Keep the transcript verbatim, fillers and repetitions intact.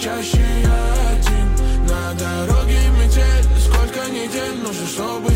чаще я один. На дороге метель, сколько недель нужно, чтобы